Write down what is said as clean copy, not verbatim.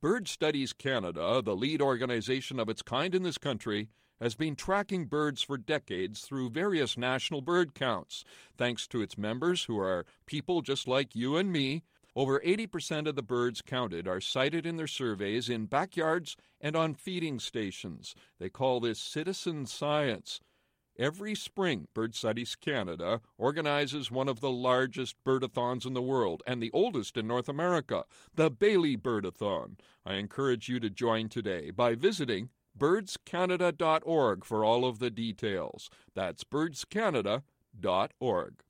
Bird Studies Canada, the lead organization of its kind in this country, has been tracking birds for decades through various national bird counts. Thanks to its members, who are people just like you and me, over 80% of the birds counted are cited in their surveys in backyards and on feeding stations. They call this citizen science. Every spring, Bird Studies Canada organizes one of the largest birdathons in the world and the oldest in North America, the Bailey Birdathon. I encourage you to join today by visiting birdscanada.org for all of the details. That's birdscanada.org.